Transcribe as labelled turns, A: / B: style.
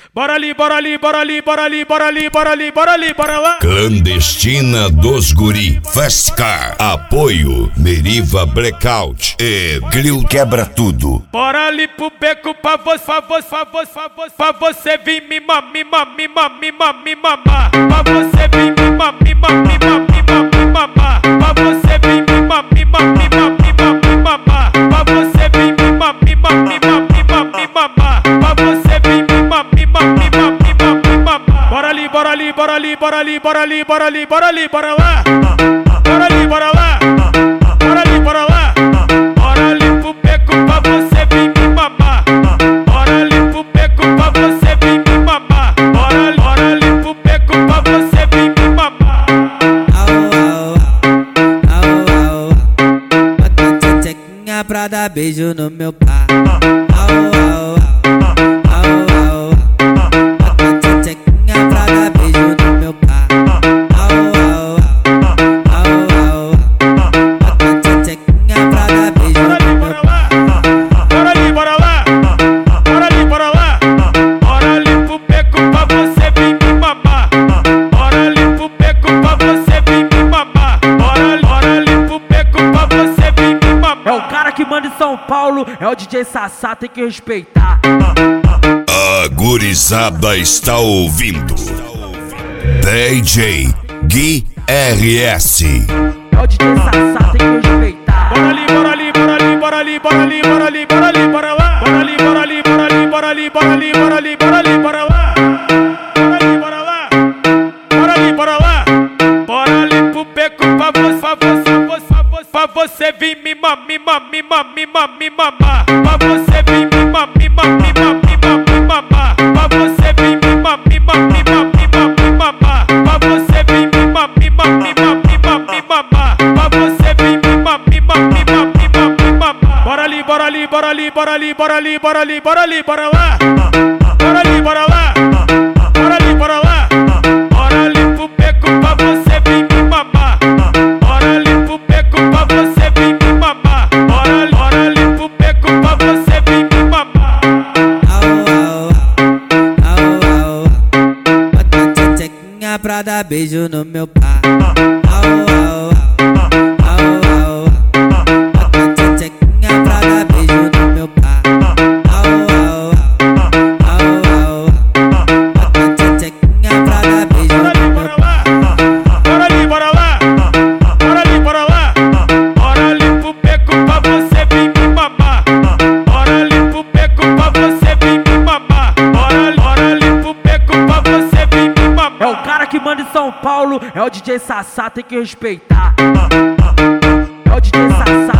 A: Bora ali, bora ali, bora ali, bora ali, bora ali, bora ali, bora ali, bora lá.
B: Clandestina dos Guri, Fast Car, apoio Meriva Blackout e Grill Quebra Tudo.
A: Bora ali pro beco pra você vir me mamar. Pra você vir me mamar. Pra você vir me mamar. Pra você vir me mamar. Pra você vir me mamar. Bora ali, bora ali, bora ali, bora ali, bora ali, bora ali, bora ali, bora lá. Bora ali, bora lá. Bora ali, bora lá. Bora ali pro beco pra você vir me mamar. Bora ali pro beco pra você vir me mamar. Bora ali pro beco pra você vir me mamar.
C: Bota tchequinha pra dar beijo no meu pá. Bota tchequinha pra dar beijo no meu pá. Bota tchequinha pra dar beijo no meu pá.
A: Bora ali, bora lá. Bora ali, bora lá. Bora ali pro beco pra você vir me mamar. Bora ali pro beco pra você vir me mamar. Bora ali pro beco pra você vir me mamar.
D: É o cara que manda em São Paulo, é o DJ Sassá, tem que respeitar.
B: A gurizada está ouvindo DJ Gui RS.
D: É o DJ Sassá, tem que respeitar.
A: Bora ali, bora ali, bora ali, bora ali, bora ali, bora ali, bora ali, bora lá. Bora ali, bora ali, bora ali, bora ali, bora ali, bora ali, bora ali, bora lá. Bora ali, bora lá. Bora ali, bora lá. Bora ali pro beco pra você vir me mamar. Pra você vir me mamar. Pra você vir me mamar. Pra você vir me mamar. Pra você vir me mamar. Bora ali, bora ali, bora ali, bora ali, bora ali, bora ali, bora ali, bora lá. Bora ali, bora lá. Bora ali, bora lá. Bora ali pro beco pra você vir me mamar. Bora ali pro beco pra você vir me mamar. Bora ali pro beco pra você vir me mamar.
C: Bota tchequinha pra dar beijo no meu pá. Bota tchequinha pra dar beijo no meu pá. Bota tchequinha pra dar beijo no meu pá.
A: Bora ali, bora lá. Bora ali, bora lá. Bora ali pro beco pra você vir me mamar. Bora ali pro beco pra você vir me mamar. Bora ali pro beco pra você vir me mamar.
D: É o cara que manda em São Paulo, é o DJ Sassá, tem que respeitar. É o DJ Sassá.